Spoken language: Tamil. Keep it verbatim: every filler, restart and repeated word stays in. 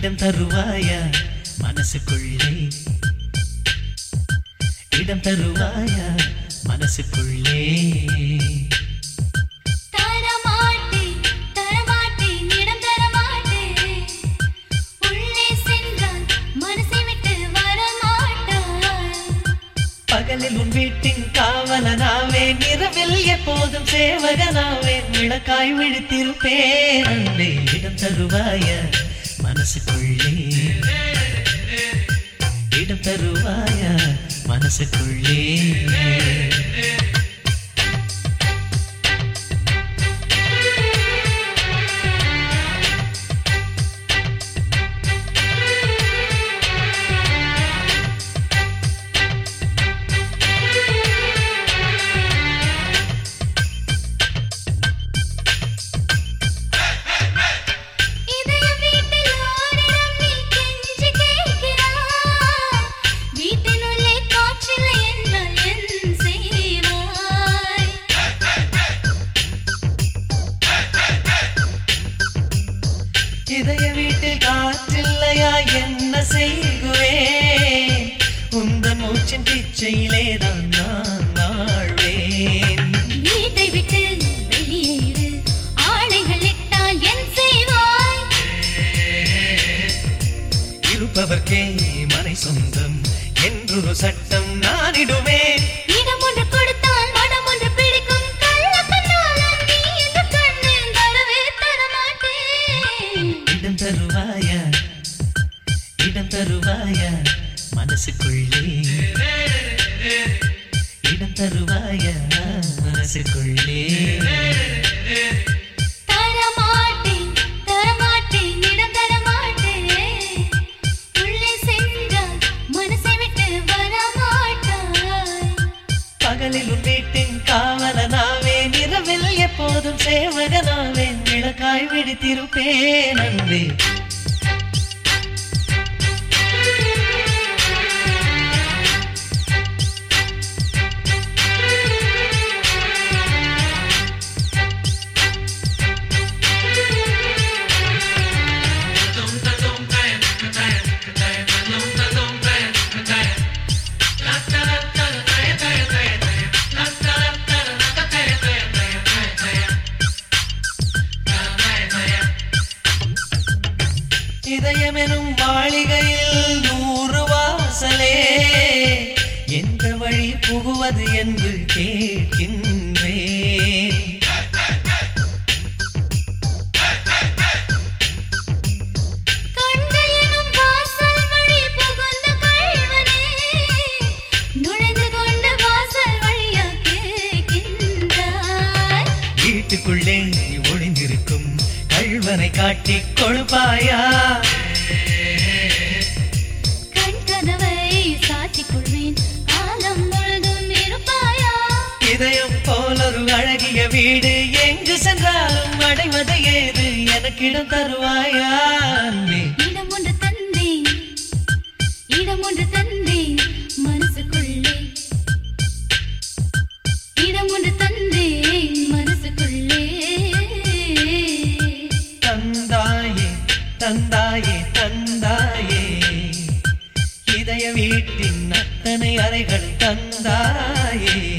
இடம் தருவாயா மனசுக்குள்ளே இடம் தருவாயா மனசுக்குள்ளே பகலில் உன் வீட்டின் காவலனாவேன் இரவில் எப்போதும் சேவகனாவேன் விளக்காய் விழித்திருப்பேன் அன்பே இடம் தருவாயா மனசுக்குள்ளே இடம் தருவாயா மனசுக்குள்ளே இதய வீட்டில் காற்றில்லையா என்ன செய்குவேன் உந்தன் மூச்சின் பிச்சையிலே தான் நான் வாழ்வேன் வீட்டை விட்டு வெளியேறு ஆணைகள் இட்டால் என் செய்வாய் இருப்பவர்க்கே மனை சொந்தம் என்றொரு சட்டம் நானிடுவேன் இடம் ஒன்று கொடுத்தால் மனம் ஒன்று பிடிக்கும் கள்ள கண்ணால் நீ இந்த கண்ணில் தரவே தரமாட்டேன் இடம் தருவாயா இடம் தருவாயா மனசுக்குள்ளே இடம் தருவாயா மனசுக்குள்ளே தரமாட்டேன் தரமாட்டேன் இடம் தரமாட்டேன் உள்ளே சென்றால் மனசை விட்டு வரமாட்டாய் பகலில் உன் வீட்டின் காவலனாவேன் இரவில் எப்போதும் சேவகனாவேன் விளக்காய் விழித்திருப்பேன் அன்பே இதயமெனும் மாளிகையில் நூறு வாசலே எந்த வழி புகுவது என்று கேட்கின்றேன் கண்கள் எனும் வாசல் வழி புகுந்த கள்வனே நுழைந்து கொண்டு வாசல் வழியா கேட்கின்றாய் வீட்டுக்குள்ளே ஒளிந்திருக்கும் கள்வனை காட்டிக் கொடுப்பாயா கண் கதவை சாத்திக் கொள்வேன் காலம் முழுதும் இருப்பாயா இதயம் போலொரு அழகிய வீடு எங்கு சென்றாலும் அடைவது ஏது எனக்கிடம் தருவாயா அன்பே இடம் ஒன்று தந்தேன் இடம் ஒன்று தந்தேன் மனசுக்குள்ளே இடம் ஒன்று தந்தேன் மனசுக்குள்ளே தந்தாயே தந்தாயே தந்தாயே இதய வீட்டின் அத்தனை அறைகள் தந்தாயே